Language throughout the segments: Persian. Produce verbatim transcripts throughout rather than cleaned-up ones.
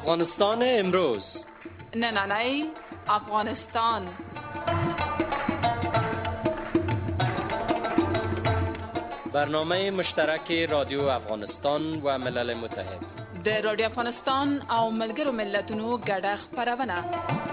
افغانستان امروز. نه نه نه افغانستان. برنامه مشترک رادیو افغانستان و ملل متحد د رادیو افغانستان او ملګرو ملتونو ګډه خبرونه.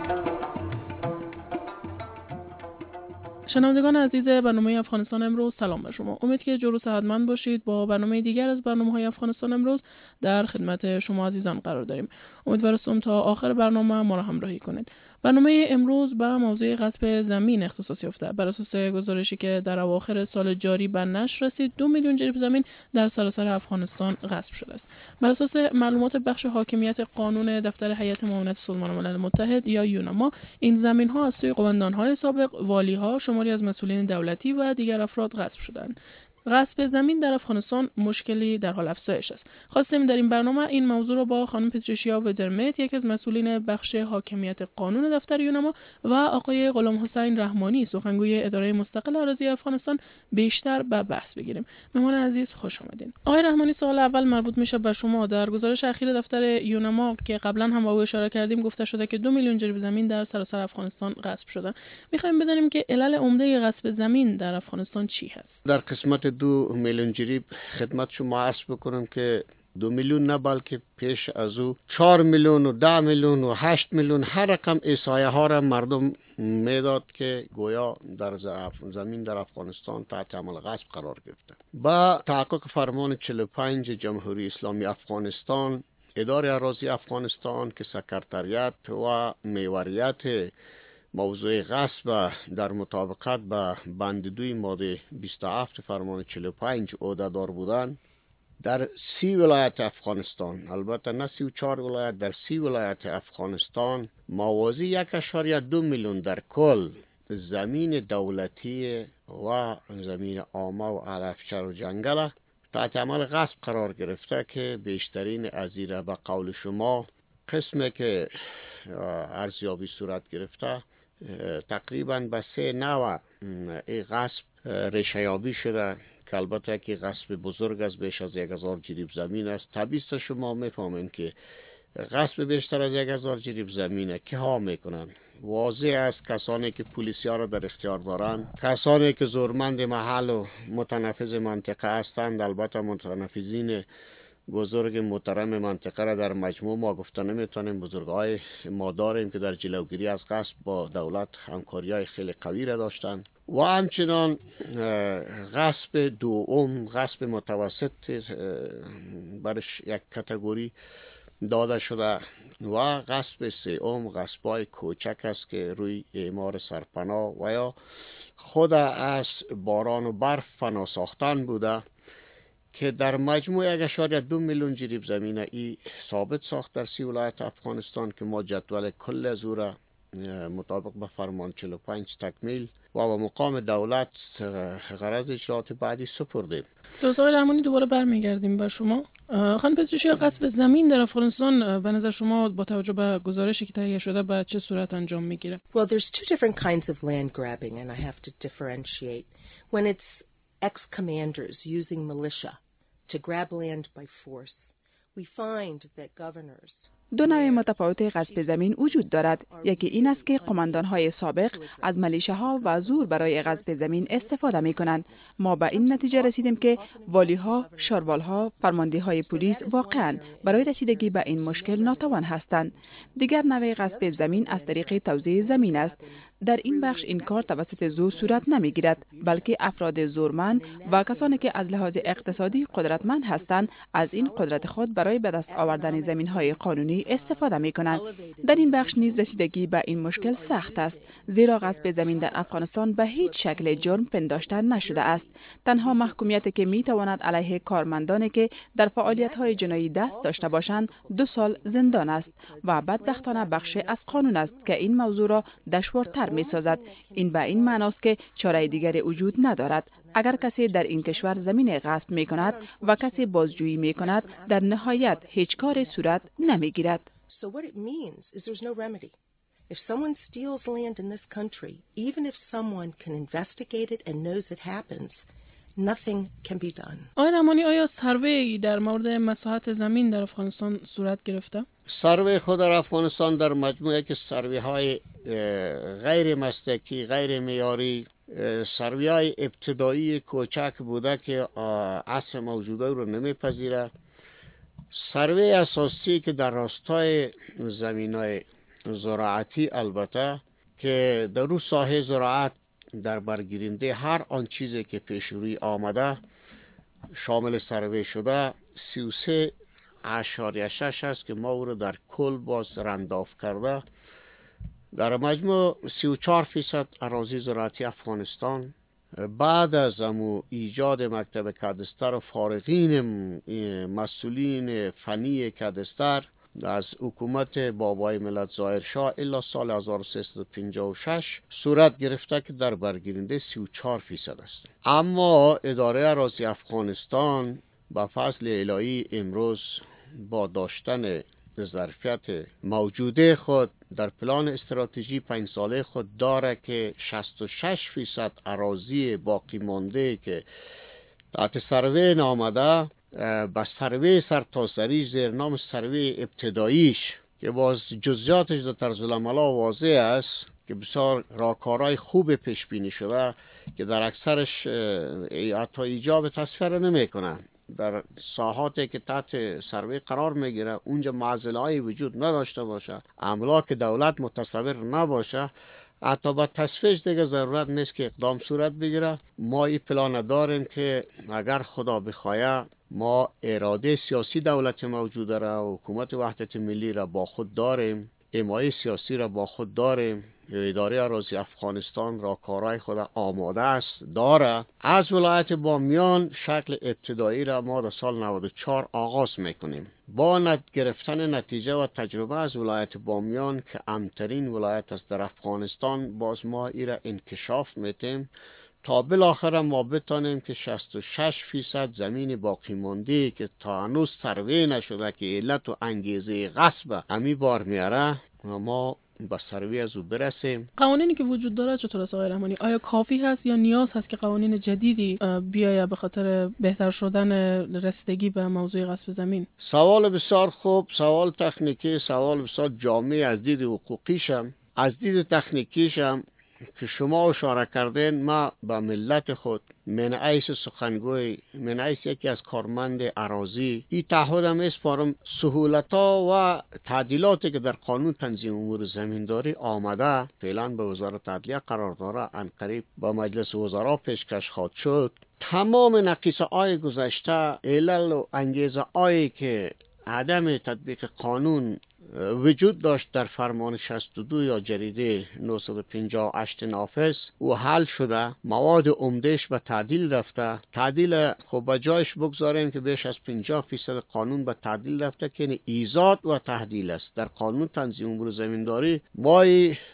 شنوندگان عزیز برنامه افغانستان امروز، سلام بر شما. امید که جور و صحتمند باشید. با برنامه دیگر از برنامه‌های افغانستان امروز در خدمت شما عزیزان قرار داریم. امیدوارم تا آخر برنامه ما را همراهی کنید. برنامه امروز به موضوع غصب زمین اختصاص یافته. بر اساس گزارشی که در اواخر سال جاری به نشر رسید، دو میلیون جریب زمین در سراسر افغانستان غصب شده است. بر اساس معلومات بخش حاکمیت قانون دفتر هیئت معاونت سازمان ملل متحد یا یونما، این زمین‌ها از سوی قوماندان‌های سابق، والی‌ها، شماری از مسئولین دولتی و دیگر افراد غصب شدند. غصب زمین در افغانستان مشکلی در حال افزایش است. خواستیم در این برنامه این موضوع را با خانم پتریشیا ودرمت، یک از مسئولین بخش حاکمیت قانون دفتر یونما، و آقای غلام حسین رحمانی، سخنگوی اداره مستقل اراضی افغانستان، بیشتر به بحث بگیریم. مهمان عزیز خوش آمدین. آقای رحمانی، سوال اول مربوط میشه به شما. در گزارش اخیر دفتر یونما که قبلا هم به او اشاره کردیم، گفته شده که دو میلیون جریب زمین در سراسر افغانستان غصب شده. می‌خوایم بدونیم که علل عمده غصب زمین در افغانستان چی هست؟ در قسمت دو میلیون جریب خدمت شما عرض بکنم که دو میلیون نه بلکه پیش از او چهار میلیون و ده میلیون و هشت میلیون هر رقم احصایه ها را مردم میداد که گویا در زمین در افغانستان تحت عمل غصب قرار گرفته. با تحقق فرمان چهل و پنج جمهوری اسلامی افغانستان، اداره اراضی افغانستان که سکرتریت و محوریت موضوع غصب در مطابقت با بند دوی ماده بیست و هفت فرمان چهل و پنج عهده‌دار بودند، در سی ولایت افغانستان، البته نه سی و چهار ولایت، در سی ولایت افغانستان موازی یک اشاریه دو میلیون در کل زمین دولتی و زمین عامه و علفچر و جنگل تحت عمل غصب قرار گرفته که بیشترین از ایره به قول شما قسمی که ارزیابی صورت گرفته تقریبا به سه نوع ای غصب ریشه یابی شده که البته که غصب بزرگ از بیش از یک هزار جریب زمین است. طبیعتا شما میفهمین که غصب بیشتر از یک هزار جریب زمینه که ها میکنن. واضح است کسانی که پلیسیا را در اختیار دارند، کسانی که زورمند محل و متنفذ منطقه هستند. البته متنفذین بزرگ محترم منطقه را در مجموع ما گفته نمیتونیم. بزرگای ما داریم که در جلوگیری از غصب با دولت همکاری‌های خیلی قوی را داشتند و همچنان غصب دوم، غصب متوسط برش یک کاتگوری داده شده و غصب سوم غصبای کوچک است که روی اعمار سرپناه و یا خود از باران و برف فنا ساختن بوده که در مجموع یک اشاریه دو میلیون جریب زمین ای ثابت ساخت در سی ولایت افغانستان که ما جدول کل از او را مطابق به فرمان چهل و پنج تکمیل و با مقام دولت غرض اجرات بعدی سپردیم. درست. آقای رحمانی، دوباره برمیگردیم به شما. خانم پتریشیا، غصب زمین در افغانستان به نظر شما با توجه به گزارشی که تهیه شده به چه صورت انجام میگیره؟ Well, there's two different kinds of land grabbing and I have to differentiate. When it's ex-commanders using militia to grab land by force, we find that governors دو نوع متفاوت غصب زمین وجود دارد. یکی این است که قماندان‌های سابق از ملیشه‌ها و زور برای غصب زمین استفاده می‌کنند. ما به این نتیجه رسیدیم که والی‌ها، شاروال‌ها، فرمانده‌های پلیس واقعاً برای رسیدگی به این مشکل ناتوان هستند. دیگر نوع غصب زمین از طریق توزیع زمین است. در این بخش این کار توسط زور صورت نمی‌گیرد، بلکه افراد زورمند و کسانی که از لحاظ اقتصادی قدرتمند هستند از این قدرت خود برای به دست آوردن زمین‌های قانونی استفاده می‌کنند. در این بخش نیز رسیدگی به این مشکل سخت است، زیرا غصب زمین در افغانستان به هیچ شکل جرم پنداشته نشده است. تنها محکومیتی که می‌تواند علیه کارمندانی که در فعالیت‌های جنایی دست داشته باشند دو سال زندان است و بدبختانه بخش از قانون است که این موضوع را دشوارتر می‌سازد. این به این معناست که چاره دیگری وجود ندارد. اگر کسی در این کشور زمین غصب می‌کند و کسی بازجویی می‌کند، در نهایت هیچ کار صورت نمی‌گیرد. So what it means is there's no remedy. If someone steals land in this country, even if someone can investigate it and knows it happens, nothing can be done. آقای رحمانی، آیا سروی در مورد مساحت زمین در افغانستان صورت گرفته؟ سروی خود در افغانستان در مجموعه که سروی های غیر مسلکی، غیر معیاری، سروی های ابتدایی کوچک بوده که عصر موجوده رو نمیپذیره. سروی اساسی که در راستای زمین های زراعتی البته که در رو ساحه زراعت در برگیرنده هر آن چیزی که پیش روی آمده شامل سروی شده سی و سه اشاریه شش است که ما او رو در کل باز رنداف کرده. در مجموع سی و چهار فیصد اراضی زراعتی افغانستان بعد از امو ایجاد مکتب کادستر و فارغین مسئولین فنی کادستر از حکومت بابای ملت ظاهر شاه الا سال هزار و سیصد و پنجاه و شش صورت گرفته که در برگیرنده سی و چهار فیصد است. اما اداره اراضی افغانستان با فضل الهی امروز با داشتن ظرفیت موجوده خود در پلان استراتژی پنج ساله خود داره که شصت و شش فیصد اراضی باقی مانده که تحت سروی نامده با سروی سرتاسری زیر نام سروی ابتداییش که باز جزئیاتش در طرز العملا واضح است که بسیار راهکارهای خوب پیش بینی شده که در اکثرش حتی ایجاب تصفیه نمی کنه. در ساحاتی که تحت سروی قرار میگیره اونجا معضله‌ای وجود نداشته باشه، املاک دولت متصور نباشه، حتی با تصفیهش دیگه ضرورت نیست که اقدام صورت بگیره. ما این پلان داریم که اگر خدا بخواه ما اراده سیاسی دولت موجوده را و حکومت وحدت ملی را با خود داریم، حمایه سیاسی را با خود داریم، اداره اراضی افغانستان را کارهای خود آماده است داره. از ولایت بامیان شکل ابتدایی را ما در سال نود و چهار آغاز میکنیم با نت گرفتن نتیجه و تجربه از ولایت بامیان که امترین ولایت است در افغانستان. باز ما ای را انکشاف میتیم تا بالاخره ما بتانیم که شصت و شش فیصد زمین باقی مانده که تا هنوز سروی نشده که علت و انگیزه غصب همی بار میاره ما با سروی از او برسیم. قوانینی که وجود داره چطور است آقای رحمانی؟ آیا کافی هست یا نیاز هست که قوانین جدیدی بیاید به خاطر بهتر شدن رسیدگی به موضوع غصب زمین؟ سوال بسیار خوب، سوال تکنیکی، سوال بسیار جامع از دید حقوقیشم. از دید تکنیکیشم که شما اشاره کردین، ما با ملت خود من حیث سخنگوی، من حیث یکی از کارمند اراضی این تعهدم اسپارم سهولت‌ها و تعدیلاتی که در قانون تنظیم امور زمینداری آمده فعلا به وزارت عدلیه قرار داره، عنقریب با مجلس وزرا پیشکش خواهد شد. تمام نقیصه های گذشته، علل و انگیزه هایی که عدم تطبیق قانون وجود داشت در فرمان شصت و دو یا جریده نهصد و پنجاه و هشت نافذ و حل شده، مواد عمدهش به تعدیل رفته. تعدیل خب با جایش بگذاریم که بیش از پنجاه فیصد قانون به تعدیل رفته که ایجاد و تحلیل است. در قانون تنظیم امور زمینداری ما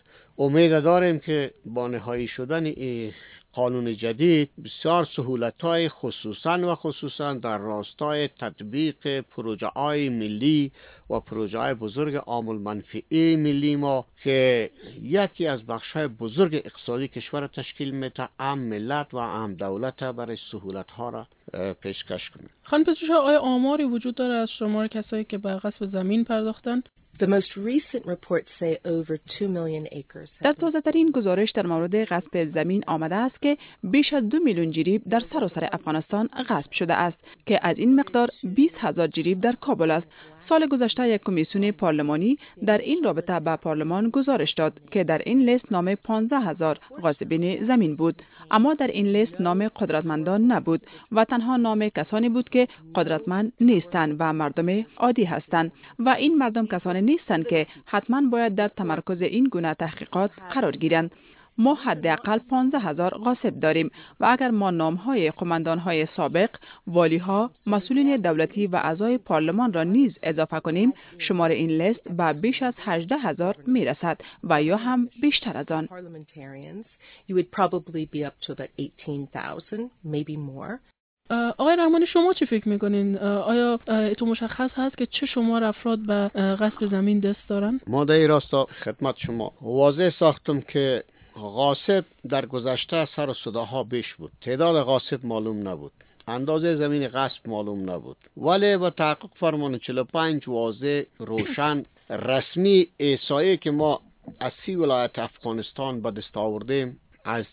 امید داریم که با نهایی شدن این قانون جدید بسیار سهولت‌های خصوصا و خصوصا در راستای تطبیق پروژه های ملی و پروژه های بزرگ عامل منفعه ملی ما که یکی از بخش‌های بزرگ اقتصادی کشور تشکیل میده، ام ملت و ام دولت برای سهولت‌ها را پیشکش کنه. خانم پتروشا، آیا آماری وجود داره از شمار کسایی که به غصب زمین پرداختن؟ The most recent reports say over two million acres. در تازه ترین گزارش در مورد غصب زمین آمده است که بیش از دو میلیون جریب در سراسر افغانستان غصب شده است که از این مقدار بیست هزار جریب در کابل است. سال گذشته یک کمیسیون پارلمانی در این رابطه به پارلمان گزارش داد که در این لیست نام پانزده هزار غاصبین زمین بود، اما در این لیست نام قدرتمندان نبود و تنها نام کسانی بود که قدرتمند نیستند و مردم عادی هستند و این مردم کسانی نیستند که حتما باید در تمرکز این گونه تحقیقات قرار گیرند. ما حداقل پانزده هزار غاصب داریم و اگر ما نام‌های قماندان‌های سابق، والی‌ها، مسئولین دولتی و اعضای پارلمان را نیز اضافه کنیم، شمار این لیست به بیش از هجده هزار میرسد و یا هم بیشتر از آن. آقای رحمانی، شما چی فکر میکنین؟ آیا تو مشخص هست که چه شمار افراد به غصب زمین دست دارن؟ ما در این راستا خدمت شما واضح ساختم که غاصب در گذشته سر و صداها بیش بود، تعداد غاصب معلوم نبود، اندازه زمین غصب معلوم نبود، ولی با تحقق فرمان چهل و پنج واضح روشن رسمی احصایه که ما از سی ولایت افغانستان به دست آوردیم، از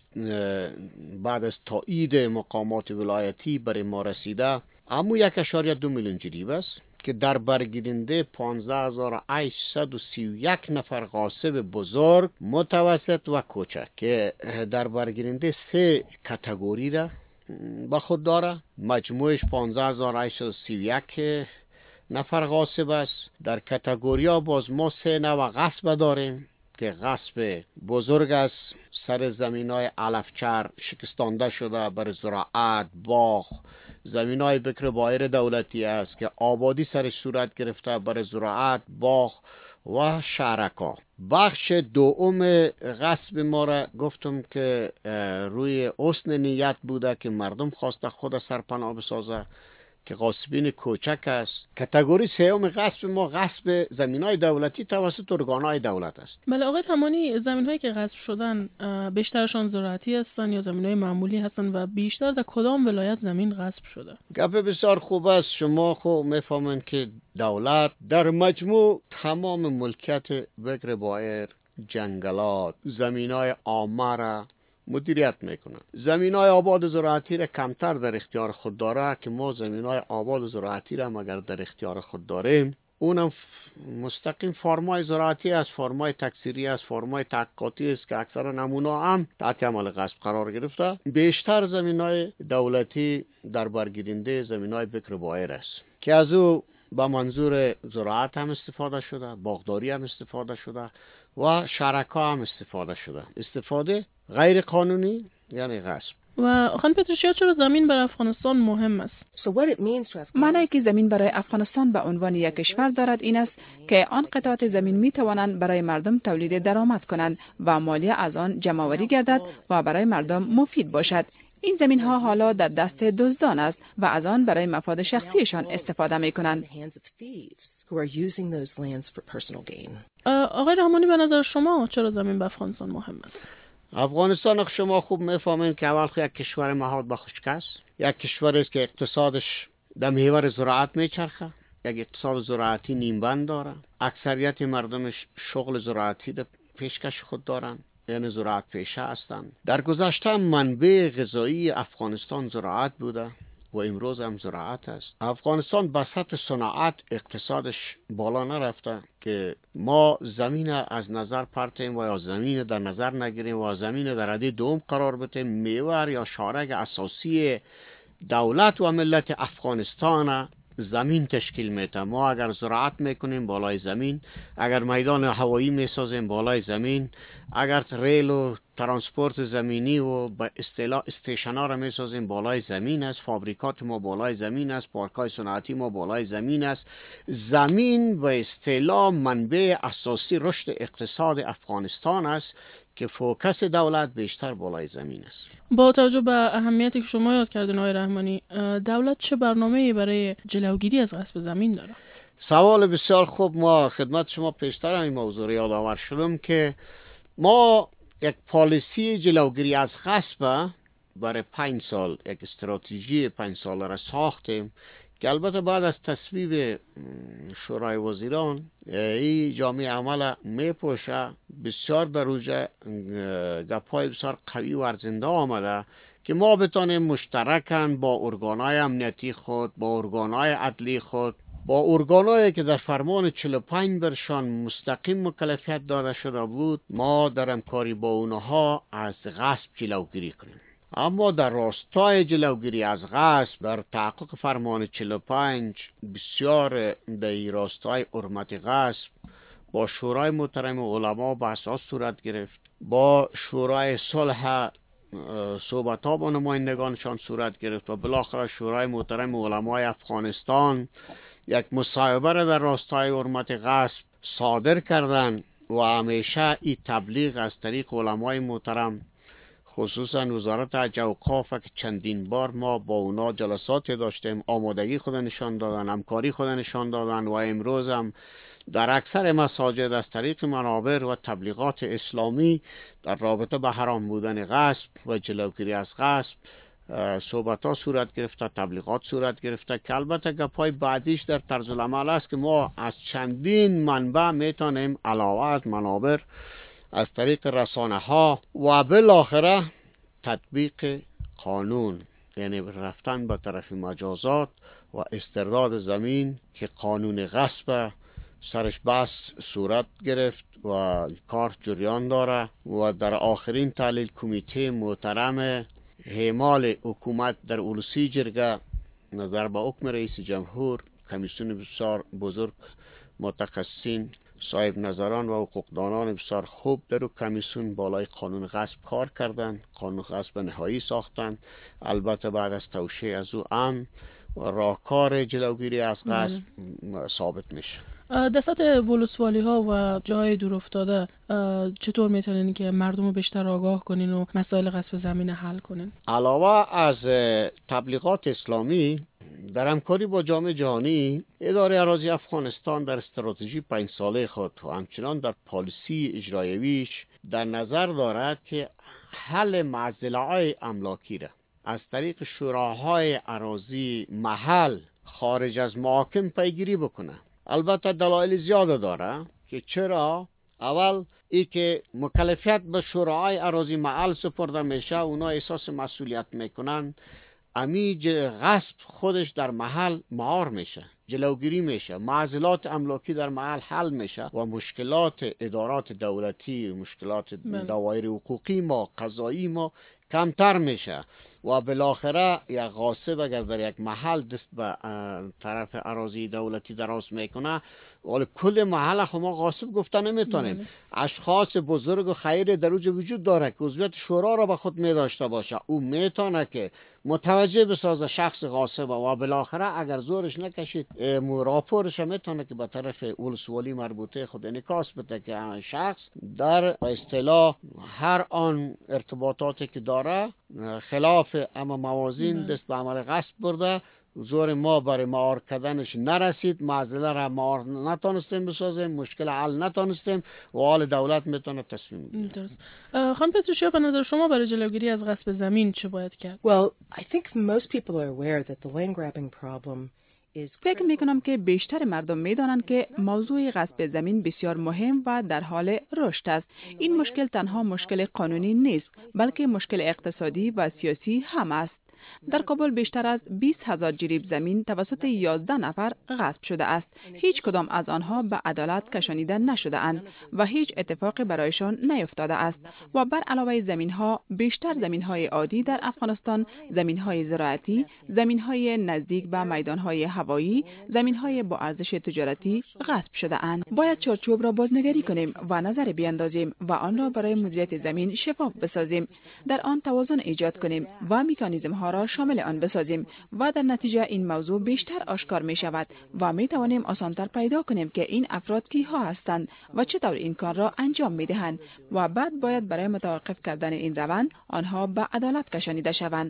بعد از تایید مقامات ولایتی برای ما رسیده، اما یک اشاریه دو میلیون جریب است که در برگیرنده پانزده هزار و هشتصد و سی و یک نفر غاصب بزرگ، متوسط و کوچک که در برگیرنده سه کاتگوری را با خود داره. مجموعش پانزده هزار و هشتصد و سی و یک نفر غاصب است. در کاتگوریا باز ما سه نوع غصب داریم که غصب بزرگ است، سر زمینای علفچر شکستانده شده بر زراعت، باغ، زمینای بکر بایر دولتی است که آبادی سرش صورت گرفته بر زراعت، باغ و شرکا. بخش دوم غصب ما را گفتم که روی حسن نیت بوده که مردم خواسته خود سرپناه بسازه که غاصبین کوچک است. کاتگوری سوم غصب ما غصب زمینای دولتی توسط ارگانهای دولت است. بله آقای رحمانی، زمین‌هایی که غصب شدن بیشترشان زراعتی هستند یا زمین‌های معمولی هستند و بیشتر در کدام ولایت زمین غصب شده؟ گپ بسیار خوب است. شما خب میفهمند که دولت در مجموع تمام ملکیت بکر بایر، جنگلات، زمینای عامه را مدیریت میکنن. زمینای آباد زراعتی را کمتر در اختیار خود داره که ما زمینای آباد زراعتی را مگر در اختیار خود داریم، اونم مستقیم فرمای زراعتی است، فرمای تکثیری است، فرمای تحقیقاتی است که اکثر نمونه هم تحت عمل غصب قرار گرفته. بیشتر زمینای دولتی در برگیرنده زمینای بکر بایر است که از او با منظور زراعت هم استفاده شده، باغداری هم استفاده شده و شرکا هم استفاده شده. استفاده غیر قانونی یعنی غصب. و خانم پتروشیا، چرا زمین برای افغانستان مهم است؟ معنی که زمین برای افغانستان به عنوان یک کشور دارد این است که آن قطعات زمین می توانند برای مردم تولید درآمد کنند و مالیه از آن جمع‌آوری گردد و برای مردم مفید باشد. این زمین ها حالا در دست دزدان است و از آن برای مفاد شخصیشان استفاده می کنند. آقای رحمانی، به نظر شما چرا زمین به افغانستان مهم است؟ افغانستان شما خوب میفهمید که اول یک کشور محاط به خشک است، یک کشور است که اقتصادش در محور زراعت میچرخه، یک اقتصاد زراعتی نیم بند داره، اکثریت مردمش شغل زراعتی در پیشکش خود دارن، یعنی زراعت پیشه هستند. در گذشته منبع غذایی افغانستان زراعت بوده و امروز هم زراعت است. افغانستان به سطح صناعت اقتصادش بالا نرفته که ما زمین از نظر پرتیم و یا زمین در نظر نگیریم و زمین در رده دوم قرار بدیم. محور یا شارک اساسی دولت و ملت افغانستان زمین تشکیل میده. ما اگر زراعت میکنیم بالای زمین، اگر میدان هوایی میسازیم بالای زمین، اگر ریل و ترانسپورت زمینی و به اصطلاح استیشن‌ها را میسازیم بالای زمین است، فابریکات ما بالای زمین است، پارک‌های صنعتی ما بالای زمین است. زمین به اصطلاح منبع اساسی رشد اقتصاد افغانستان است که فوکس دولت بیشتر بالای زمین است. با توجه به اهمیتی که شما یاد کردین آقای رحمانی، دولت چه برنامه‌ای برای جلوگیری از غصب زمین داره؟ سوال بسیار خوب. ما خدمت شما پیشتر این موضوع یادآور شدم که ما یک پالیسی جلوگیری از غصب برای پنج سال، یک استراتژی پنج ساله را ساختیم که البته بعد از تصویب شورای وزیران این جامعه عمل میپوشه. بسیار در اوجه گپ‌های بسیار قوی و ارزنده آمده که ما بتانیم مشترکاً با ارگان‌های امنیتی خود، با ارگان‌های عدلی خود، با ارگان‌هایی که در فرمان چهل و پنج برشان مستقیم مکلفیت داده شده بود، ما در همکاری با اونها از غصب جلوگیری کنیم. اما در راستای جلوگیری از غصب، در تحقق فرمان چهل و پنج، بسیار در راستای حرمت غصب با شورای محترم علما بحثات صورت گرفت، با شورای صلح صحبت ها با نمایندگانشان صورت گرفت و بالاخره شورای محترم علمای افغانستان یک مصاحبه را در راستای حرمت غصب صادر کردند و همیشه این تبلیغ از طریق علمای محترم خصوصا وزارت حج و اوقاف که چندین بار ما با اونا جلسات داشتیم، آمادگی خود نشان دادن، همکاری خود نشان دادن و امروز هم در اکثر مساجد از طریق منابر و تبلیغات اسلامی در رابطه به حرام بودن غصب و جلوگیری از غصب صحبت ها صورت گرفته، تبلیغات صورت گرفته که البته گپای بعدیش در طرز العمل است که ما از چندین منبع میتونیم علاوه از منابر از طریق رسانه ها و بالاخره تطبیق قانون، یعنی رفتن به طرف مجازات و استرداد زمین که قانون غصب سرش بحث صورت گرفت و کار جریان داره و در آخرین تحلیل کمیته محترم حمال حکومت در اولوسی جرگه نظر به حکم رئیس جمهور، کمیسیون بسیار بزرگ متخصصین، صاحب نظران و حقوقدانان بسیار خوب در کمیسیون بالای قانون غصب کار کردند، قانون غصب نهایی ساختند. البته بعد از توشیح از او ام و راهکار جلوگیری از غصب ثابت میشه. در سطح ولسوالی ها و جاهای دور افتاده چطور میتونین که مردم رو بیشتر آگاه کنین و مسائل غصب زمین حل کنین؟ علاوه از تبلیغات اسلامی، در همکاری با جامعه جهانی، اداره اراضی افغانستان در استراتژی پنج ساله خود و همچنان در پالیسی اجرایویش در نظر دارد که حل معضله‌های املاکی را از طریق شوراهای اراضی محل خارج از محاکم پیگیری بکنه. البته دلایل زیاد داره که چرا. اول ای که مکلفیت به شوراهای اراضی محل سپرده میشه، اونا احساس مسئولیت میکنن، امی غصب خودش در محل مهار میشه، جلوگیری میشه، معضلات املاکی در محل حل میشه و مشکلات ادارات دولتی، مشکلات دوایر حقوقی ما، قضایی ما کمتر میشه و بالاخره یک غاصب اگر در یک محل دست به طرف اراضی دولتی دراز میکنه، ولی کل محل خو ما غاصب گفته نمیتونیم. اشخاص بزرگ و خیر در اوج وجود داره که عضویت شورا را به خود میداشته باشه، او میتونه که متوجه بسازه شخص غاصب و بالاخره اگر زورش نکشید راپورش میتونه که به طرف ولسوالی مربوطه خود انعکاس بده که شخص در اصطلاح هر آن ارتباطاتی که داره خلاف اما موازین دست به عمل غصب برده، زور ما برای مهار کردنش نرسید، معضله را مهار نتونستیم بسازیم، مشکل حل نتونستیم و حال دولت میتونه تصمیم بگیره. درست. خانم پتروشیا، به نظر شما برای جلوگیری از غصب زمین چه باید کرد؟ Well, I think most people are aware that the land grabbing problem is فکر می کنم که بیشتر مردم می دانند که موضوع غصب زمین بسیار مهم و در حال رشد است. این مشکل تنها مشکل قانونی نیست، بلکه مشکل اقتصادی و سیاسی هم است. در کابل بیشتر از بیست هزار جریب زمین توسط یازده نفر غصب شده است. هیچ کدام از آنها به عدالت کشانیده نشده اند و هیچ اتفاقی برایشان نیفتاده است. و بر علاوه زمین ها، بیشتر زمین های عادی در افغانستان، زمین های زراعتی، زمین های نزدیک به میدان های هوایی، زمین های با ارزش تجارتی غصب شده اند. باید چارچوب را بازنگری کنیم و نظر بیاندازیم و آن را برای مدیریت زمین شفاف بسازیم. در آن توازن ایجاد کنیم و مکانیزم ها را شامل آن بسازیم و در نتیجه این موضوع بیشتر آشکار می شود و می توانیم آسانتر پیدا کنیم که این افراد کی ها هستند و چطور این کار را انجام می دهند و بعد باید برای متوقف کردن این روند آنها به عدالت کشانیده شوند.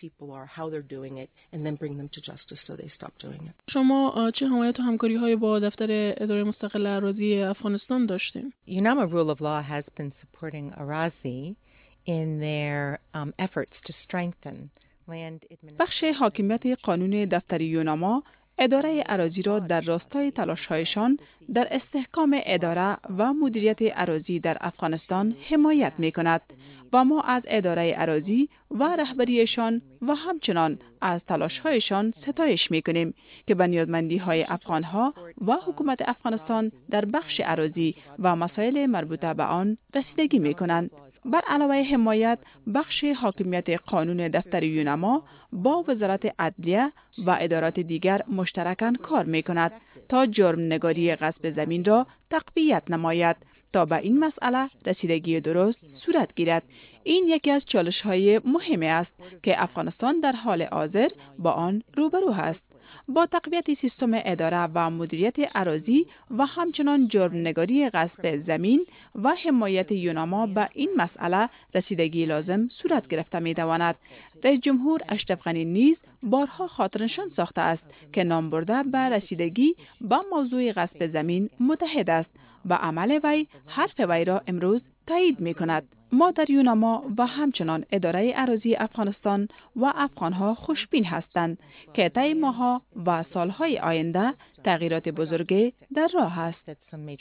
شما چه حمایت و همکاری های با دفتر اداره مستقل اراضی افغانستان داشتیم؟ UNAMA Rule of Law has been supporting Arazi in their um, efforts to strengthen بخش حاکمیت قانون دفتر یوناما اداره اراضی را در راستای تلاش‌هایشان در استحکام اداره و مدیریت اراضی در افغانستان حمایت می‌کند و ما از اداره اراضی و رهبریشان و همچنان از تلاش‌هایشان ستایش می‌کنیم که به نیازمندی‌های افغان‌ها و حکومت افغانستان در بخش اراضی و مسائل مربوطه به آن رسیدگی می‌کنند. بر علاوه حمایت، بخش حاکمیت قانون دفتر یوناما با وزارت عدلیه و ادارات دیگر مشترکاً کار می‌کند تا جرم نگاری غصب زمین را تقویت نماید تا به این مسئله رسیدگی درست صورت گیرد. این یکی از چالش‌های مهم است که افغانستان در حال حاضر با آن روبرو است. با تقویت سیستم اداره و مدیریت اراضی و همچنان جرمنگاری غصب زمین و حمایت یوناما به این مسئله رسیدگی لازم صورت گرفته می تواند. رئیس جمهور اشرف غنی نیز بارها خاطرنشان ساخته است که نام برده به رسیدگی به موضوع غصب زمین متحد است و عمل وی حرف وی را امروز تایید می کند. ما در یوناما و همچنان اداره اراضی افغانستان و افغانها خوشبین هستند که طی ماه‌ها و سالهای آینده تغییرات بزرگی در راه است.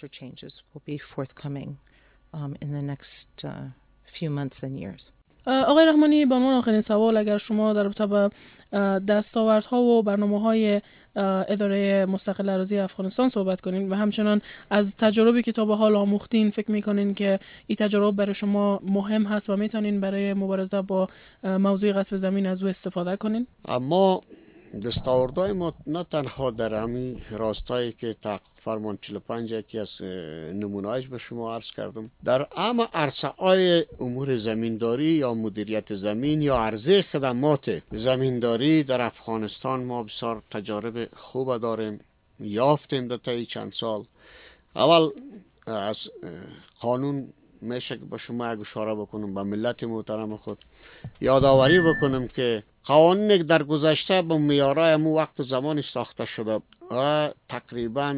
آقای رحمانی، به عنوان آخرین سوال، اگر شما در رابطه با دستاوردها و برنامه‌های اداره مستقل اراضی افغانستان صحبت کنین و همچنان از تجربی که تا به حال آموختین، فکر می‌کنین که این تجربه برای شما مهم هست و میتونین برای مبارزه با موضوع غصب زمین از او استفاده کنین؟ اما دستاوردهای ما نه تنها در همین راستایی که تحقیق فرمان چهل و پنج یکی از نمونه‌اش به شما عرض کردم، در اما عرصه‌های امور زمینداری یا مدیریت زمین یا عرضه خدمات زمینداری در افغانستان ما بسیار تجارب خوب داریم، یافتیم در طی چند سال. اول از قانون میشه که با شما یک اشاره بکنم به ملت محترم خود، یادآوری بکنم که قوانین که در گذشته به معیارهای مو وقت و زمانی ساخته شده و تقریبا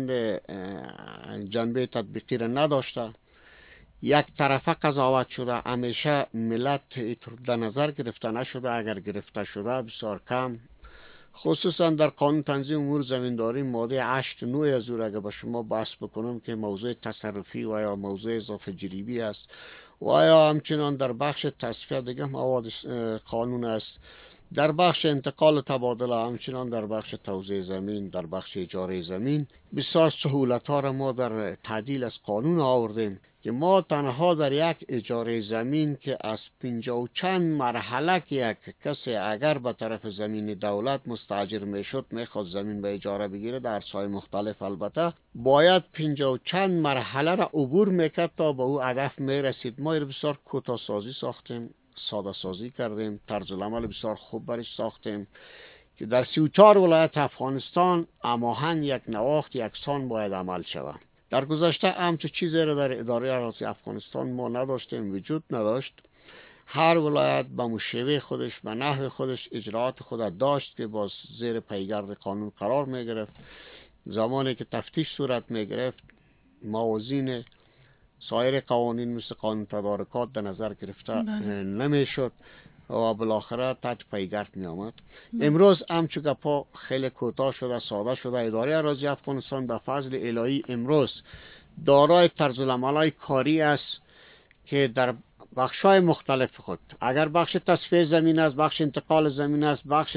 جنبه تطبیقی را نداشته، یک طرفه قضاوت شده، همیشه ملت در نظر گرفته نشده، اگر گرفته شده بسیار کم. خصوصا در قانون تنظیم امور زمینداری ماده هشت نو از او اگر به شما بحث بکنم که موضوع تصرفی و یا موضوع اضافه جریبی است و یا همچنان در بخش تصفیه دیگه مواد قانون است، در بخش انتقال و تبادله، همچنان در بخش توزیع زمین، در بخش اجاره زمین بسیار سهولت ها را ما در تعدیل از قانون آوردیم که ما تنها در یک اجاره زمین که از پنجاه و چند مرحله که یک کسی اگر به طرف زمین دولت مستاجر میشد میخواد زمین به اجاره بگیره در عرصه‌های مختلف، البته باید پنجاه و چند مرحله را عبور میکرد تا به او هدف میرسید. ما بسیار کوتاه سازی ساختیم، ساده سازی کردیم، طرز العمل بسیار خوب برش ساختیم که در سی و چهار ولایت افغانستان هماهنگ یک نواخت یکسان باید عمل شود. در گذشته همچه چیزی را در اداره اراضی افغانستان ما نداشتیم، وجود نداشت. هر ولایت به مشوه خودش، به نحو خودش اجراعات خود داشت که باز زیر پیگرد قانون قرار می گرفت. زمانی که تفتیش صورت می گرفت موازین سایر قوانین مثل قانون تدارکات در نظر گرفته نمی شد و بالاخره تحت پیگرد می آمد. امروز همچون گپا خیلی کوتاه شده، ساده شده. اداره اراضی افغانستان به فضل الهی امروز دارای طرز العمل‌های کاری است که در بخش‌های مختلف خود، اگر بخش تصفیه زمین است، بخش انتقال زمین است، بخش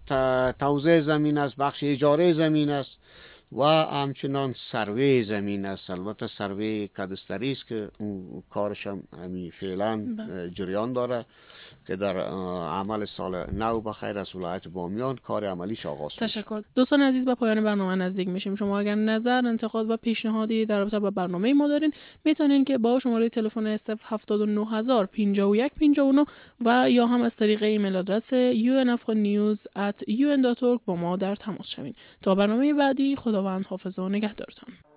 توزیع زمین است، بخش اجاره زمین است و همچنان سروی زمین است. البته سروی کدستری است که اون کارش هم همین فعلا جریان داره که در عمل سال نو بخیر از ولایت بامیان کار عملیش آغاز شد. تشکر. دوستان عزیز، به پایان برنامه نزدیک میشیم. شما اگر نظر، انتقاد و پیشنهادی در رابطه با برنامه ما دارین، میتونین که با شماره تلفن صفر هفتاد و نه هزار پنجاه و یک پنجاه و نه و یا هم از طریق ایمیل آدرس یو ان افغان نیوز ات یو ان دات اورگ با ما در تماس شوین. تا برنامه بعدی، خداوند حافظ و نگهدارتان.